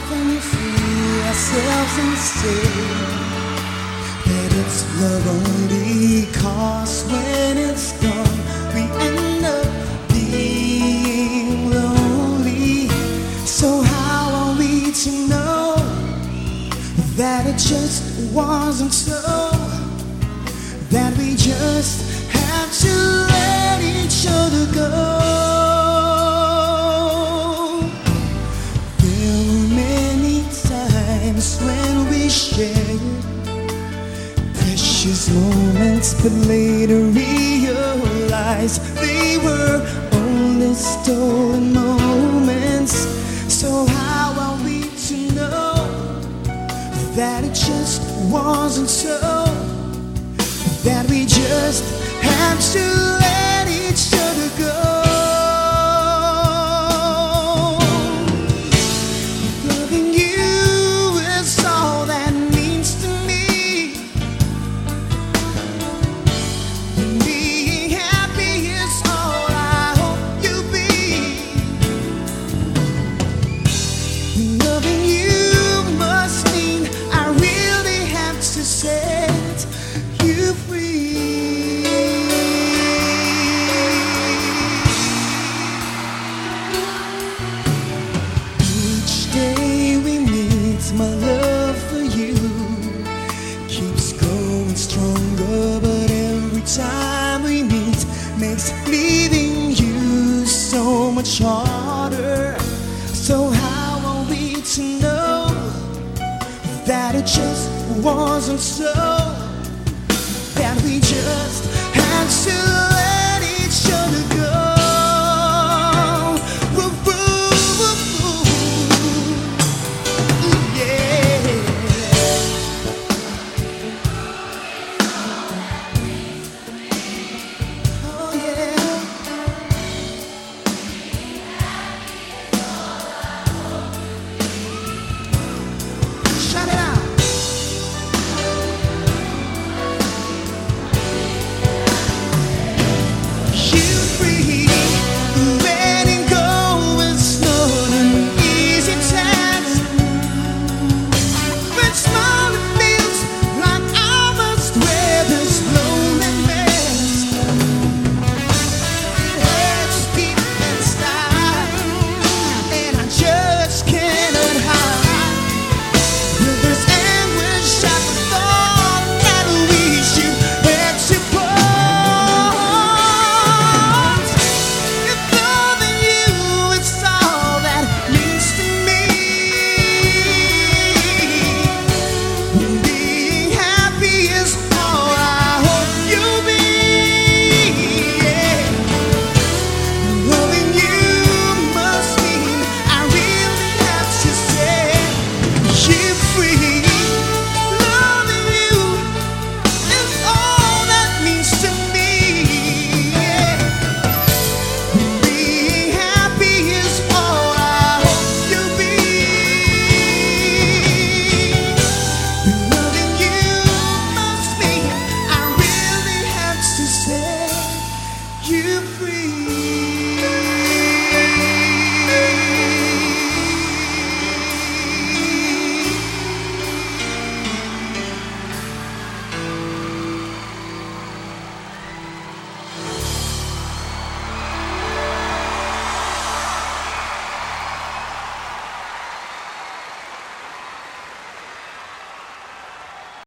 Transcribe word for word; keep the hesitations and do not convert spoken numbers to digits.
often fool ourselves and say that it's love only, 'cause when it's gone we end up being lonely. So how are we to know that it just wasn't so, that we just have to let each other go? There were many times when we shared precious moments, but later realized they were only stolen moments. So how are we to know that it just wasn't so, that we just have to let each other go? Loving you is all that means to me, and being happy is all I hope you'll be. Loving you must mean I really have to set you free. Each day we meet, my love for you keeps growing stronger, but every time we meet makes leaving you so much harder. So how are we to know that it just wasn't so, that we just had to